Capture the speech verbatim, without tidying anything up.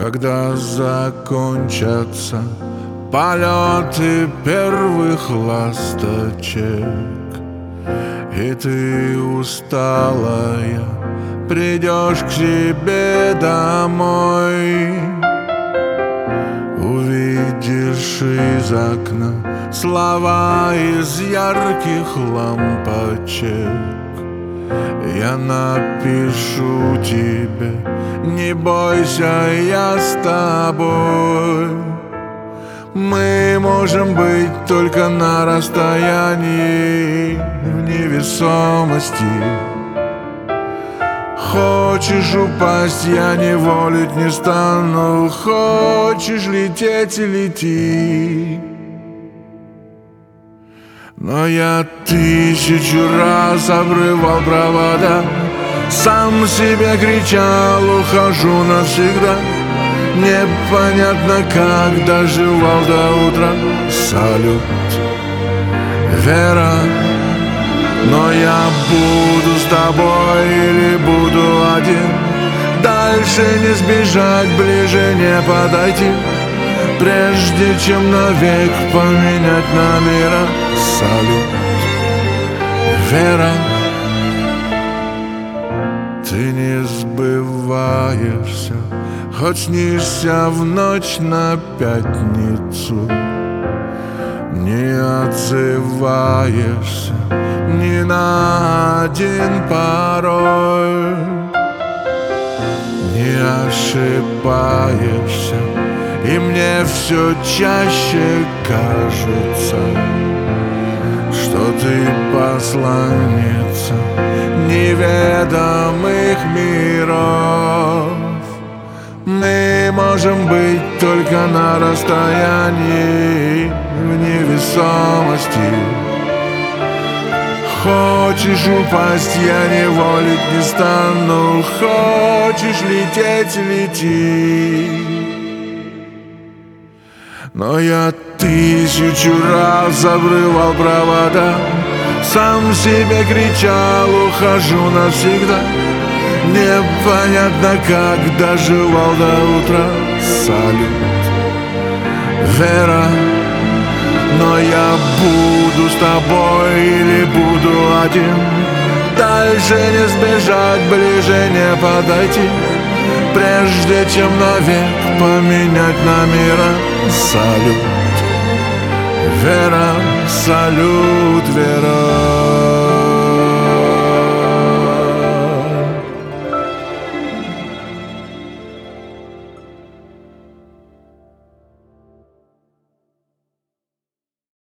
Когда закончатся полеты первых ласточек, и ты усталая придешь к себе домой, увидишь из окна слова из ярких лампочек. Я напишу тебе: не бойся, я с тобой. Мы можем быть только на расстоянии, в невесомости. Хочешь упасть, я не волить не стану. Хочешь лететь — лети. Но я тысячу раз обрывал провода, сам себе кричал: ухожу навсегда. Непонятно, как доживал до утра. Салют, Вера. Но я буду с тобой или буду один. Дальше не сбежать, ближе не подойти, прежде чем навек поменять номера. Салют, Вера. Ты не сбываешься, хоть снишься в ночь на пятницу. Не отзываешься ни на один пароль, не ошибаешься, и мне все чаще кажется, что ты посланница неведомых миров. Мы можем быть только на расстоянии, в невесомости. Хочешь упасть, я не волить не стану. Хочешь лететь — лети. Но я тысячу раз обрывал провода, сам себе кричал: ухожу навсегда. Непонятно, как доживал до утра. Салют, Вера. Но я буду с тобой или буду один. Дальше не сбежать, ближе не подойти, прежде чем навек поменять номера. Салют, Вера. Салют, Вера.